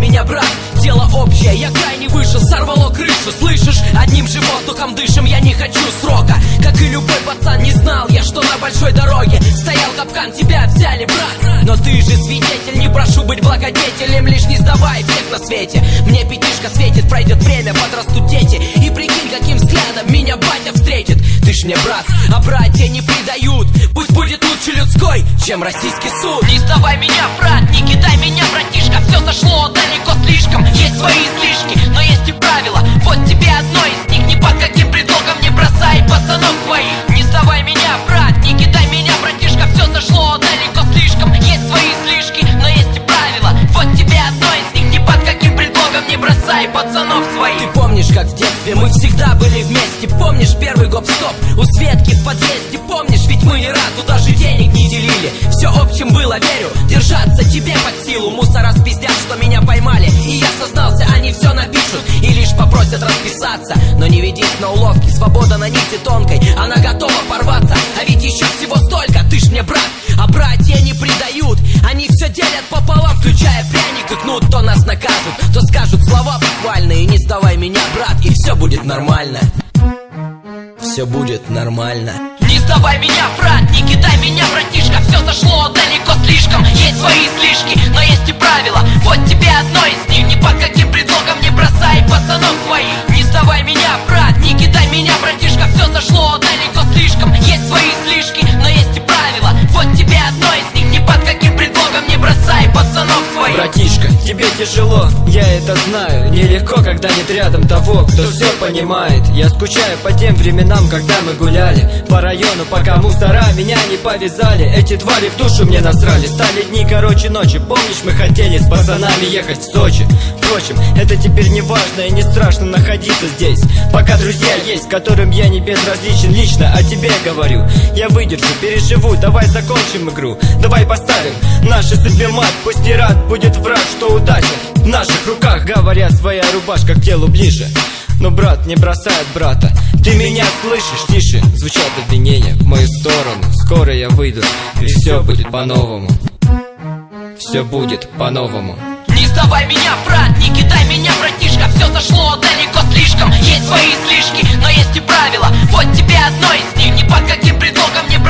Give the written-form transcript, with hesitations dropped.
меня, брат, дело общее. Я крайне вышел, сорвало крышу, слышишь? Одним же воздухом дышим, я не хочу срока. Как и любой пацан, не знал я, что на большой дороге стоял капкан, тебя взяли, брат. Но ты же свидетель, не прошу быть благодетелем, лишь не сдавай всех на свете. Мне пятишка светит, пройдет время, подрастут дети, и прикинь, каким взглядом меня батя встретит. Ты ж мне брат, а братья не предают. Пусть будет лучше людской, чем российский суд. Не сдавай меня, брат, не кидай меня, братишка. Все зашло далеко слишком, есть свои излишки, но есть и правила. Вот тебе одно из них, ни под каким предлогом не бросай пацанов своих. Не сдавай меня, брат, не кидай меня, братишка. Все зашло далеко слишком, есть свои излишки, но есть и правила. Вот тебе одно из них, ни под каким предлогом не бросай пацанов своих. Ты помнишь, как в детстве мы всегда были вместе? Помнишь первый гоп-стоп у Светки в подъезде? Помнишь, ведь мы ни разу даже денег не делили. Все общим было, верю, держаться тебе под силу. Мусора спиздят, что меня поймали, и я сознался, они все напишут и лишь попросят расписаться. Но не ведись на уловки, свобода на нити тонкой, она готова порваться. А ведь еще всего столько, ты ж мне брат, а братья не предают. Они все делят пополам, включая пряник и кнут. То нас накажут, то скажут слова похвальные. Не сдавай меня, брат, и все будет нормально. Все будет нормально. Не сдавай меня, брат, не кидай меня, братишка. Все зашло далеко слишком, есть свои излишки, но есть и правила. Вот тебе одно из них, ни под каким предлогом не бросай пацанов своих. Не сдавай меня, брат, не кидай меня, братишка. Все зашло далеко слишком, есть свои излишки, но есть и правила. Вот тебе одно из них, ни под каким предлогом не бросай пацанов своих. Братишка, тебе тяжело, я это знаю. Нелегко, когда нет рядом того, кто все понимает. Я скучаю по тем временам, когда мы гуляли по району, пока мусора меня не повязали. Эти твари в душу мне насрали, стали дни короче ночи. Помнишь, мы хотели с пацанами ехать в Сочи? Впрочем, это теперь не важно и не страшно находиться здесь, пока друзья есть, которым я не безразличен лично. О тебе говорю, я выдержу, переживу. Давай закончим игру, давай поставим наши судьбе мат. Пусть пират будет враг, что удача в наших руках. Говорят, своя рубашка к телу ближе, но брат не бросает брата. Ты меня слышишь? Тише звучат обвинения в мою сторону. Скоро я выйду, и все будет по-новому. Все будет по-новому. Не сдавай меня, брат, не кидай меня, братишка. Все зашло далеко слишком, есть свои излишки, но есть и правила. Вот тебе одно из них, ни под каким предлогом не